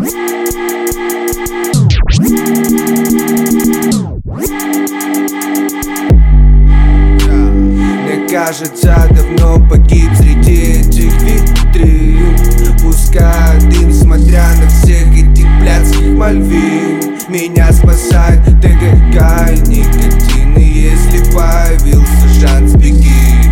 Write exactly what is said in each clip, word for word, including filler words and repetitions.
Мне кажется, давно погиб среди этих витрин. Пускай дым, смотря на всех этих блядских мальвин. Меня спасает ТГК и никотин. И если появился шанс, беги.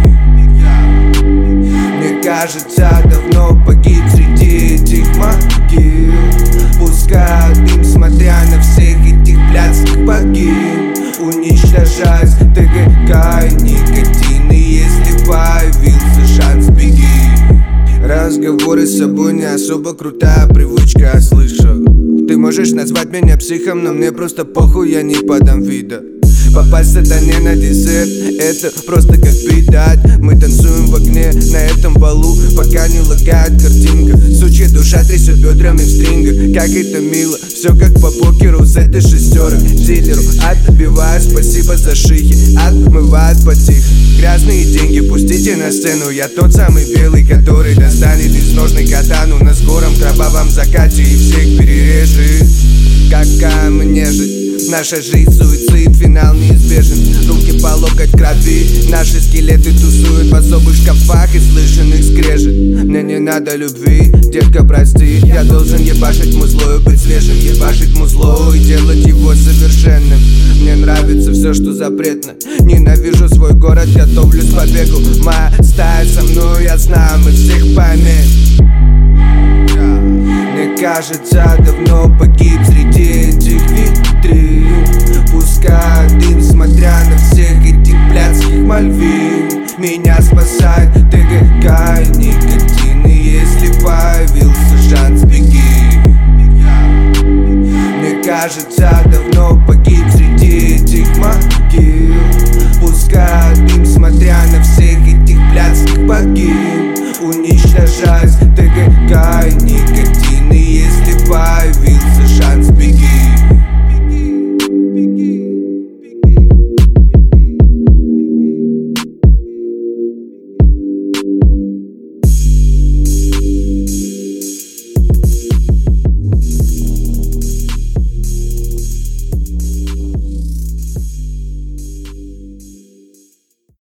Мне кажется, давно погиб среди этих могил. Пускай дым, смотря на всех этих блядских богинь. Уничтожать ТГК и никотин. И если появился шанс, беги. Разговоры с собой не особо крутая привычка, слышу. Ты можешь назвать меня психом, но мне просто похуй, я не подам вида. Попасть сатане на десерт, это просто как предать. Мы танцуем в огне на этом балу, пока не лагает картинка. Сучья душа трясет бедрами в стрингах, как это мило. Все как по покеру с этой шестерок. Дилеру отбиваю, спасибо за шихи, отмывает потихо. Грязные деньги пустите на сцену. Я тот самый белый, который достанет из ножной катану на скором кровавом закате и всех перережет. Какая мне жить? Наша жизнь суицид, финал неизбежен. Руки по локоть крови, наши скелеты тусуют в особых шкафах и слышен их скрежет. Мне не надо любви, детка, прости. Я должен ебашить музло и быть свежим. Ебашить музло и делать его совершенным. Мне нравится все, что запретно. Ненавижу свой город, готовлюсь к побегу. Моя стая со мной, я знаю, мы всех поймем. Мне кажется, давно погиб среди этих витрин. Пускай дым, смотря на всех этих блядских мальвин. Меня спасает ТГК и никотин. И если появился шанс, беги. Мне кажется, давно погиб среди этих могил. Пускай дым, смотря на всех этих блядских богинь. Уничтожать ТГК и никотин. И если появился шанс, беги.